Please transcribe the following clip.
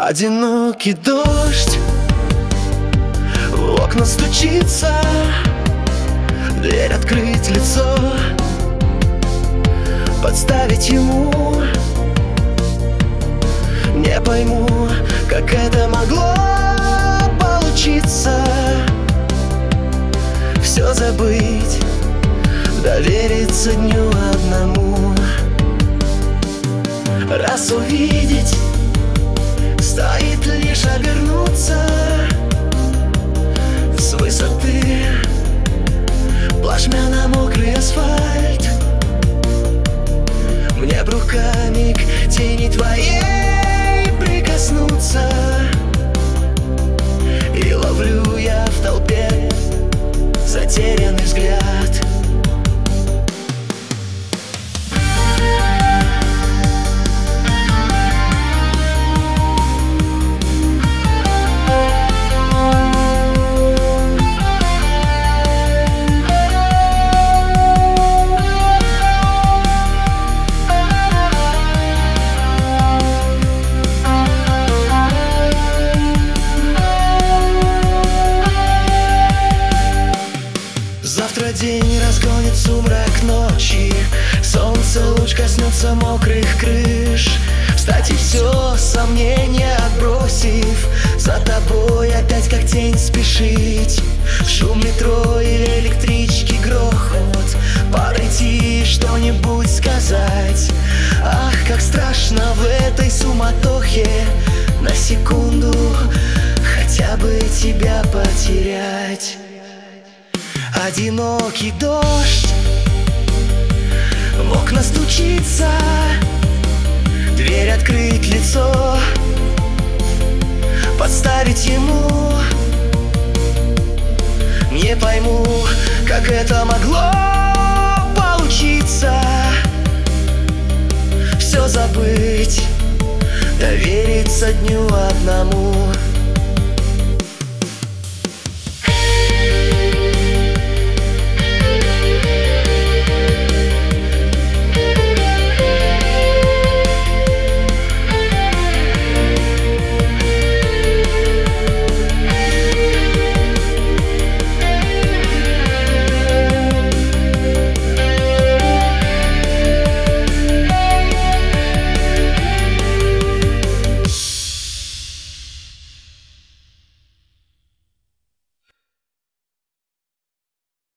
Одинокий дождь в окна стучится, дверь открыть, лицо подставить ему. Не пойму, как это могло получиться. Все забыть, довериться дню одному. Раз увидеть, стоит лишь обернуться. С высоты плашмя на мокрый асфальт. Мне б руками к тени твоей прикоснуться. И ловлю я в толпе затерянный взгляд. Завтра день разгонит сумрак ночи. Солнце луч коснется мокрых крыш. Встать и все сомнения отбросив, за тобой опять как тень спешить. Шум метро или электрички, грохот, подойти, что-нибудь сказать. Ах, как страшно в этой суматохе на секунду хотя бы тебя потерять. Одинокий дождь в окна стучится, дверь открыть, лицо подставить ему. Не пойму, как это могло получиться. Все забыть, довериться дню одному.